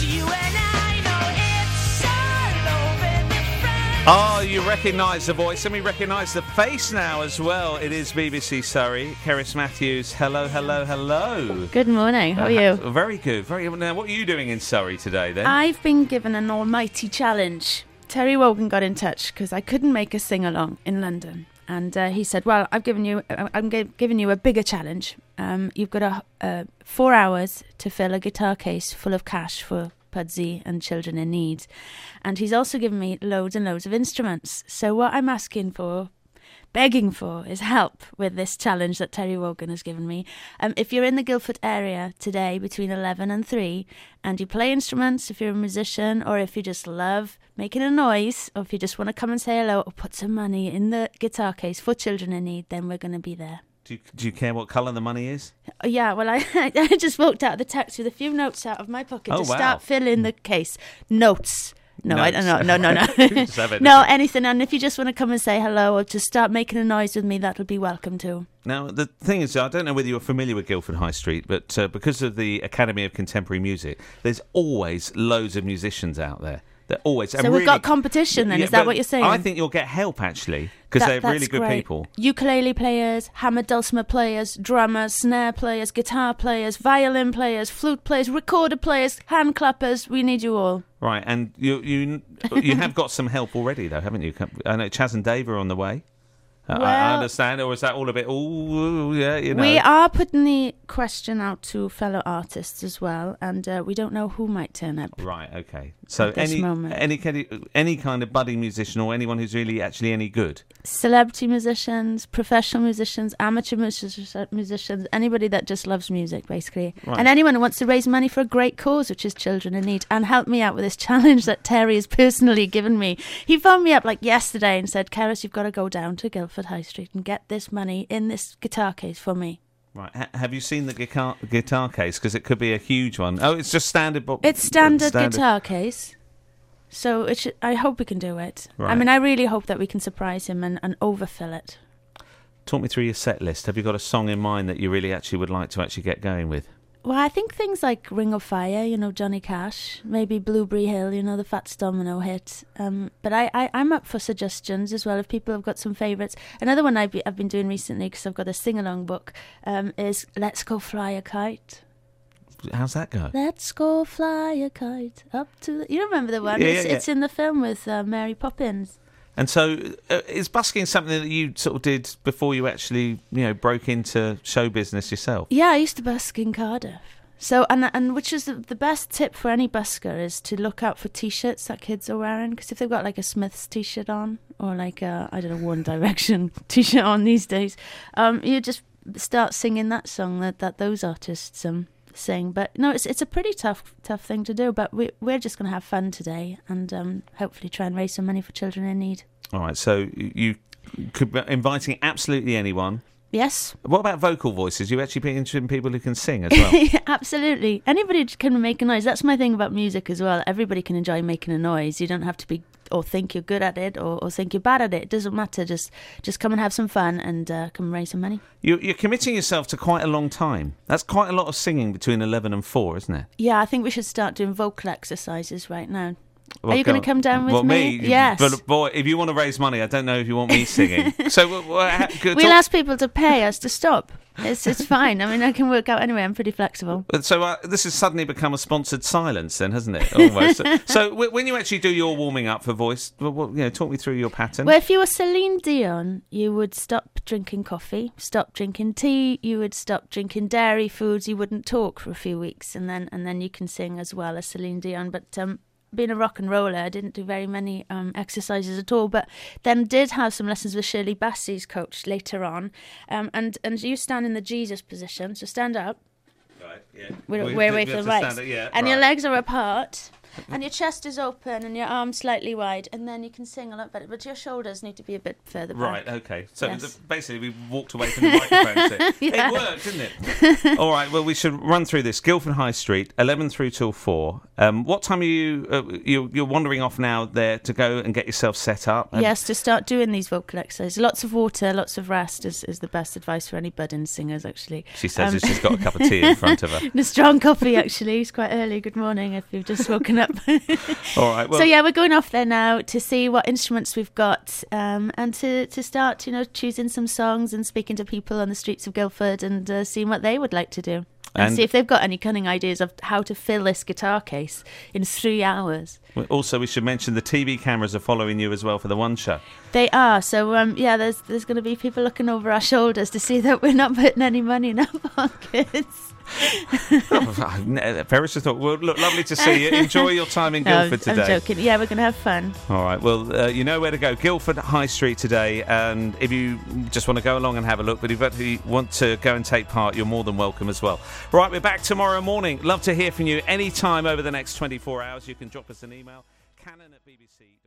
Oh, you recognise the voice, and we recognise the face now as well. It is BBC Surrey. Cerys Matthews, hello, hello, hello. Good morning, how are you? Very good. Now, what are you doing in Surrey today, then? I've been given an almighty challenge. Terry Wogan got in touch because I couldn't make a sing-along in London. And he said, well, I'm giving you a bigger challenge. You've got 4 hours to fill a guitar case full of cash for Pudsey and children in need. And he's also given me loads and loads of instruments. So what I'm begging for is help with this challenge that Terry Wogan has given me. If you're in the Guildford area today between 11 and 3 and you play instruments, if you're a musician, or if you just love making a noise, or if you just want to come and say hello or put some money in the guitar case for children in need, then we're going to be there. Do you care what colour the money is? Yeah, well, I just walked out of the taxi with a few notes out of my pocket start filling the case. Notes. No, I don't know. No. No, anything. And if you just want to come and say hello or just start making a noise with me, that'll be welcome too. Now, the thing is, I don't know whether you're familiar with Guildford High Street, but because of the Academy of Contemporary Music, there's always loads of musicians out there. They're always. So we've got competition then, is that what you're saying? I think you'll get help, actually, because they're really good people. Ukulele players, hammer dulcimer players, drummers, snare players, guitar players, violin players, flute players, recorder players, hand clappers. We need you all. Right, and you have got some help already, though, haven't you? I know Chaz and Dave are on the way. I understand, or is that all a bit? Oh, yeah, you know. We are putting the question out to fellow artists as well, and we don't know who might turn up. Right, okay. So any kind of budding musician or anyone who's really actually any good. Celebrity musicians, professional musicians, amateur musicians, anybody that just loves music, basically, right. And anyone who wants to raise money for a great cause, which is children in need, and help me out with this challenge that Terry has personally given me. He phoned me up like yesterday and said, "Cerys, you've got to go down to Guildford High Street and get this money in this guitar case for me." Right. Have you seen the guitar case? Because it could be a huge one. Oh, it's just standard. It's standard guitar case. So I hope we can do it. Right. I mean, I really hope that we can surprise him and overfill it. Talk me through your set list. Have you got a song in mind that you really actually would like to actually get going with? Well, I think things like Ring of Fire, Johnny Cash, maybe Blueberry Hill, the Fats Domino hit. But I'm up for suggestions as well if people have got some favourites. Another one I've been doing recently, because I've got a sing-along book, is Let's Go Fly a Kite. How's that go? Let's go fly a kite up to the... You remember the one? It's in the film with Mary Poppins. And so, is busking something that you sort of did before you actually, broke into show business yourself? Yeah, I used to busk in Cardiff. So, and which is the best tip for any busker is to look out for T-shirts that kids are wearing. Because if they've got like a Smiths T-shirt on, or like a, One Direction T-shirt on these days, you just start singing that song that those artists sing. But no, it's a pretty tough thing to do, but we're just going to have fun today and hopefully try and raise some money for children in need. All right, so you could be inviting absolutely anyone. Yes. What about vocal voices? You actually be interested in people who can sing as well? Absolutely. Anybody can make a noise. That's my thing about music as well. Everybody can enjoy making a noise. You don't have to be or think you're good at it or think you're bad at it. It doesn't matter. Just come and have some fun and come and raise some money. You're committing yourself to quite a long time. That's quite a lot of singing between 11 and 4, isn't it? Yeah, I think we should start doing vocal exercises right now. Well, are you going to come down with me? Yes. But boy, if you want to raise money, I don't know if you want me singing. So we'll ask people to pay us to stop. It's fine. I mean, I can work out anyway. I'm pretty flexible. So this has suddenly become a sponsored silence, then, hasn't it? Almost. So when you actually do your warming up for voice, talk me through your pattern. Well, if you were Celine Dion, you would stop drinking coffee, stop drinking tea. You would stop drinking dairy foods. You wouldn't talk for a few weeks, and then you can sing as well as Celine Dion. But being a rock and roller, I didn't do very many exercises at all, but then did have some lessons with Shirley Bassey's coach later on. And you stand in the Jesus position, so stand up. Right, yeah. We're away from the right. And your legs are apart. And your chest is open and your arms slightly wide, and then you can sing a lot better. But your shoulders need to be a bit further back. Right, okay. So Yes. basically we walked away from the microphone. So Yeah. It worked, didn't it? All right, well, we should run through this. Guildford High Street, 11 through till 4. What time are you're wandering off now there to go and get yourself set up? Yes, to start doing these vocal exercises. Lots of water, lots of rest is the best advice for any budding singers, actually. She says she's got a cup of tea in front of her. And a strong coffee, actually. It's quite early. Good morning if you've just woken up. All right, well... So, yeah, we're going off there now to see what instruments we've got and to start, choosing some songs and speaking to people on the streets of Guildford and seeing what they would like to do. And see if they've got any cunning ideas of how to fill this guitar case in 3 hours. Also, we should mention the TV cameras are following you as well for the One Show. They are. So, there's going to be people looking over our shoulders to see that we're not putting any money in our pockets. Ferris just thought, well, look, lovely to see you. Enjoy your time in Guildford today. I'm joking. Yeah, we're going to have fun. All right, well, you know where to go. Guildford High Street today, and if you just want to go along and have a look, but if you want to go and take part, you're more than welcome as well. Right, we're back tomorrow morning. Love to hear from you any time over the next 24 hours. You can drop us an email, cannon@bbc.co.uk.